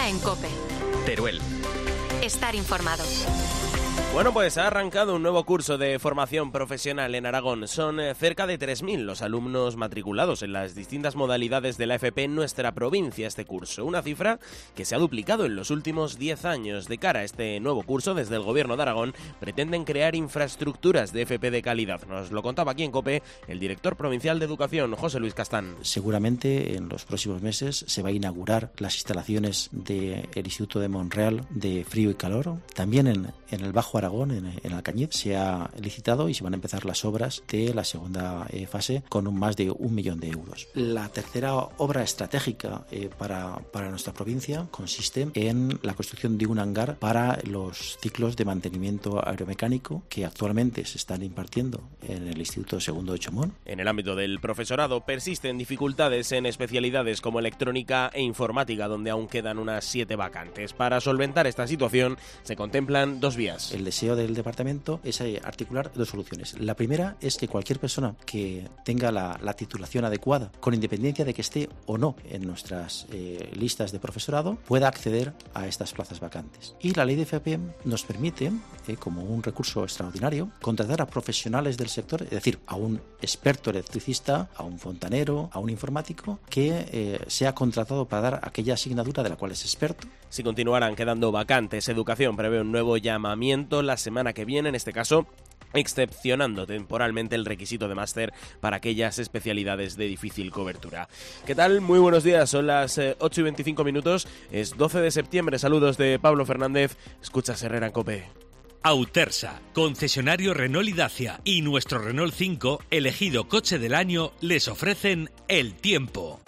Herrera en COPE. Teruel. Estar informado. Bueno, pues ha arrancado un nuevo curso de formación profesional en Aragón. Son cerca de 3.000 los alumnos matriculados en las distintas modalidades de la FP en nuestra provincia este curso. Una cifra que se ha duplicado en los últimos 10 años. De cara a este nuevo curso, desde el Gobierno de Aragón pretenden crear infraestructuras de FP de calidad. Nos lo contaba aquí en COPE el director provincial de Educación, José Luis Castán. Seguramente en los próximos meses se va a inaugurar las instalaciones del Instituto de Monreal de Frío y Calor. También en el Bajo Aragón, en Alcañiz, se ha licitado y se van a empezar las obras de la segunda fase con más de 1 millón de euros. La tercera obra estratégica para nuestra provincia consiste en la construcción de un hangar para los ciclos de mantenimiento aeromecánico que actualmente se están impartiendo en el Instituto Segundo de Chomón. En el ámbito del profesorado persisten dificultades en especialidades como electrónica e informática, donde aún quedan unas 7 vacantes. Para solventar esta situación se contemplan 2 vías. El deseo del departamento es articular 2 soluciones. La primera es que cualquier persona que tenga la titulación adecuada, con independencia de que esté o no en nuestras listas de profesorado, pueda acceder a estas plazas vacantes. Y la ley de FP nos permite, como un recurso extraordinario, contratar a profesionales del sector, es decir, a un experto electricista, a un fontanero, a un informático, que sea contratado para dar aquella asignatura de la cual es experto. Si continuaran quedando vacantes, Educación prevé un nuevo llamamiento la semana que viene, en este caso excepcionando temporalmente el requisito de máster para aquellas especialidades de difícil cobertura. ¿Qué tal? Muy buenos días, son las 8 y 25 minutos, es 12 de septiembre, saludos de Pablo Fernández, escuchas Herrera en COPE. Autersa, concesionario Renault y Dacia y nuestro Renault 5, elegido coche del año, les ofrecen el tiempo.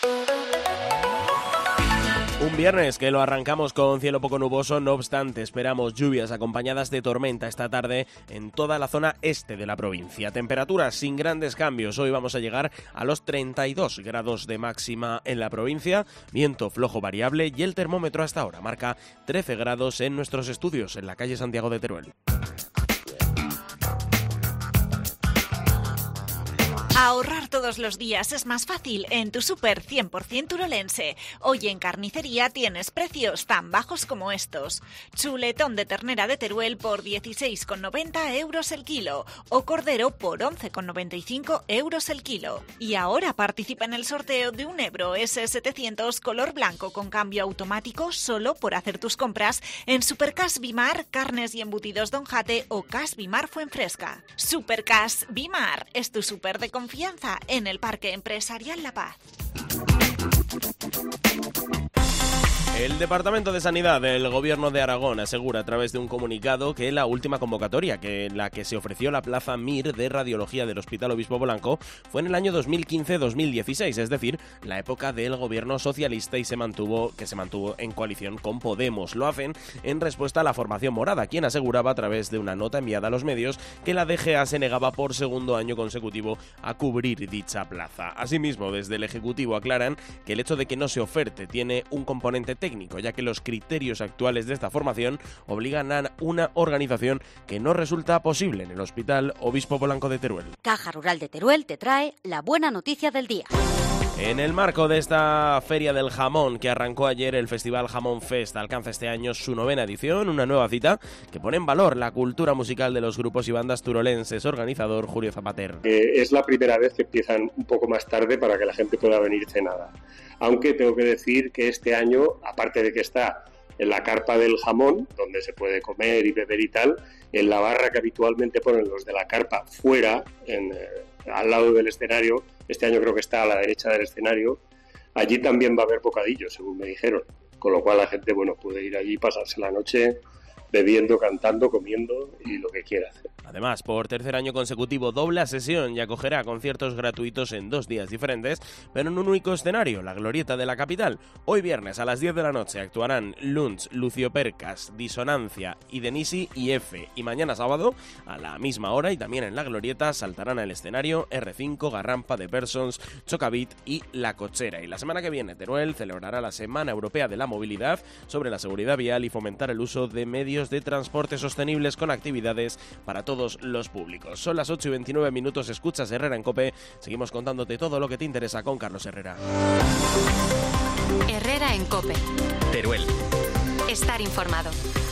Un viernes que lo arrancamos con cielo poco nuboso, no obstante esperamos lluvias acompañadas de tormenta esta tarde en toda la zona este de la provincia. Temperaturas sin grandes cambios, hoy vamos a llegar a los 32 grados de máxima en la provincia, viento flojo variable y el termómetro hasta ahora marca 13 grados en nuestros estudios en la calle Santiago de Teruel. Ahorrar todos los días es más fácil en tu súper 100% turolense. Hoy en carnicería tienes precios tan bajos como estos. Chuletón de ternera de Teruel por 16,90 euros el kilo o cordero por 11,95 euros el kilo. Y ahora participa en el sorteo de un Ebro S700 color blanco con cambio automático solo por hacer tus compras en Supercas Bimar, carnes y embutidos Don Jate o Cas Bimar Fuenfresca. Supercas Bimar es tu súper de confianza en el Parque Empresarial La Paz. El Departamento de Sanidad del Gobierno de Aragón asegura a través de un comunicado que la última convocatoria en la que se ofreció la plaza MIR de radiología del Hospital Obispo Blanco fue en el año 2015-2016, es decir, la época del gobierno socialista y se mantuvo en coalición con Podemos. Lo hacen en respuesta a la formación morada, quien aseguraba a través de una nota enviada a los medios que la DGA se negaba por segundo año consecutivo a cubrir dicha plaza. Asimismo, desde el Ejecutivo aclaran que el hecho de que no se oferte tiene un componente técnico, ya que los criterios actuales de esta formación obligan a una organización que no resulta posible en el Hospital Obispo Blanco de Teruel. Caja Rural de Teruel te trae la buena noticia del día. En el marco de esta Feria del Jamón que arrancó ayer, el Festival Jamón Fest alcanza este año su 9ª edición, una nueva cita que pone en valor la cultura musical de los grupos y bandas turolenses. Organizador Julio Zapater. Es la primera vez que empiezan un poco más tarde para que la gente pueda venir cenada. Aunque tengo que decir que este año, aparte de que está en la carpa del jamón, donde se puede comer y beber y tal, en la barra que habitualmente ponen los de la carpa fuera, al lado del escenario, este año creo que está a la derecha del escenario, allí también va a haber bocadillos, según me dijeron, con lo cual la gente puede ir allí y pasarse la noche bebiendo, cantando, comiendo y lo que quiera hacer. Además, por tercer año consecutivo, dobla sesión y acogerá conciertos gratuitos en 2 días diferentes, pero en un único escenario, la Glorieta de la capital. Hoy viernes a las 10 de la noche actuarán Lunch, Lucio Percas, Disonancia, Idenisi y F. Y mañana sábado, a la misma hora y también en la Glorieta, saltarán al escenario R5, Garrampa, The Persons, Chocabit y La Cochera. Y la semana que viene, Teruel celebrará la Semana Europea de la Movilidad sobre la seguridad vial y fomentar el uso de medios de transporte sostenibles con actividades para todos los públicos. Son las 8 y 29 minutos, escuchas Herrera en COPE. Seguimos contándote todo lo que te interesa con Carlos Herrera. Herrera en COPE. Teruel. Estar informado.